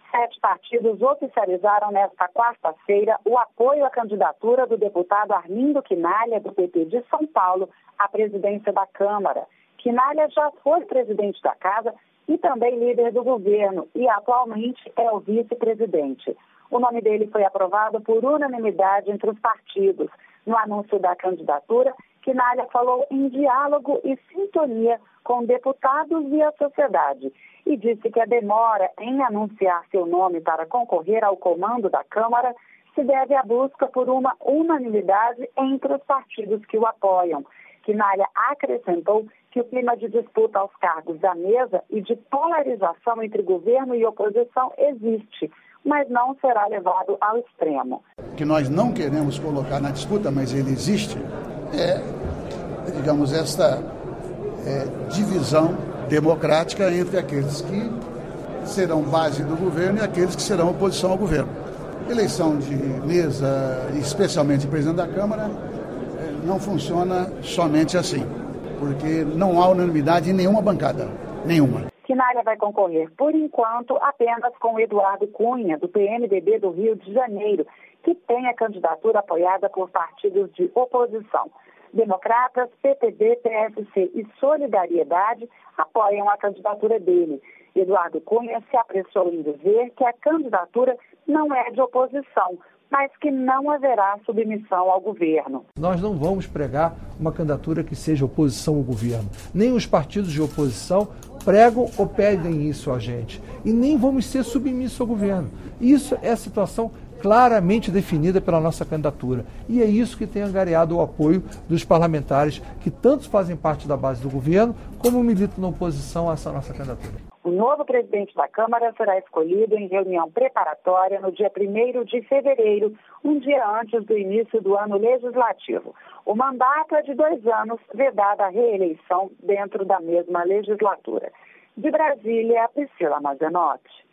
7 partidos oficializaram nesta quarta-feira o apoio à candidatura do deputado Arlindo Quinalha, do PT de São Paulo, à presidência da Câmara. Quinalha já foi presidente da Casa e também líder do governo e atualmente é o vice-presidente. O nome dele foi aprovado por unanimidade entre os partidos. No anúncio da candidatura, Quinalha falou em diálogo e sintonia com deputados e a sociedade e disse que a demora em anunciar seu nome para concorrer ao comando da Câmara se deve à busca por uma unanimidade entre os partidos que o apoiam. Quinalha acrescentou que o clima de disputa aos cargos da mesa e de polarização entre governo e oposição existe, mas não será levado ao extremo. O que nós não queremos colocar na disputa, mas ele existe, digamos, esta divisão democrática entre aqueles que serão base do governo e aqueles que serão oposição ao governo. Eleição de mesa, especialmente presidente da Câmara, não funciona somente assim, porque não há unanimidade em nenhuma bancada, nenhuma. Quinalha vai concorrer, por enquanto, apenas com Eduardo Cunha, do PMDB do Rio de Janeiro, que tem a candidatura apoiada por partidos de oposição. Democratas, PTB, PSC e Solidariedade apoiam a candidatura dele. Eduardo Cunha se apressou em dizer que a candidatura não é de oposição, mas que não haverá submissão ao governo. Nós não vamos pregar uma candidatura que seja oposição ao governo. Nem os partidos de oposição pregam ou pedem isso a gente. E nem vamos ser submissos ao governo. Isso é a situação claramente definida pela nossa candidatura. E é isso que tem angariado o apoio dos parlamentares que tanto fazem parte da base do governo, como militam na oposição a essa nossa candidatura. O novo presidente da Câmara será escolhido em reunião preparatória no dia 1º de fevereiro, um dia antes do início do ano legislativo. O mandato é de 2 anos, vedada a reeleição dentro da mesma legislatura. De Brasília, Priscila Mazenotti.